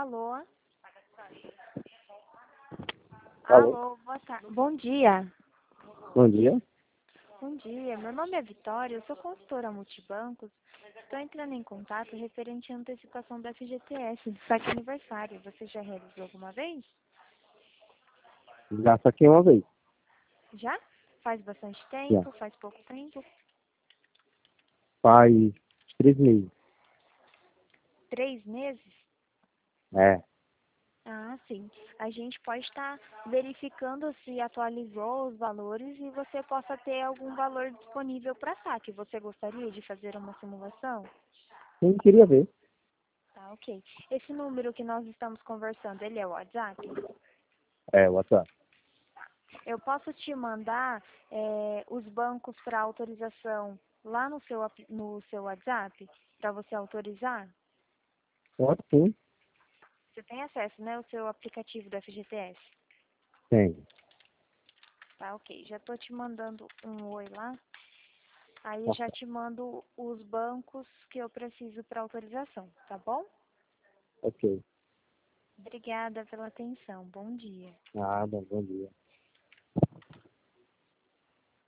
Alô? Alô? Alô, boa tarde. Bom dia. Bom dia. Bom dia, meu nome é Vitória, eu sou consultora multibancos. Estou entrando em contato referente à antecipação da FGTS do saque aniversário. Você já realizou alguma vez? Já saquei uma vez. Já? Faz bastante Já. tempo? Faz pouco tempo? Faz 3 meses. 3 meses? É. Ah, sim. A gente pode estar verificando se atualizou os valores e você possa ter algum valor disponível para saque. Você gostaria de fazer uma simulação? Quem queria ver? Tá, ok. Esse número que nós estamos conversando, ele é o WhatsApp? É, WhatsApp. Eu posso te mandar os bancos para autorização lá no seu WhatsApp, para você autorizar? Pode sim. Você tem acesso, né, ao seu aplicativo do FGTS? Tem. Tá, ok. Já estou te mandando um oi lá. Aí eu Tá, já te mando os bancos que eu preciso para autorização, tá bom? ok. Obrigada pela atenção. Bom dia. Nada, bom dia.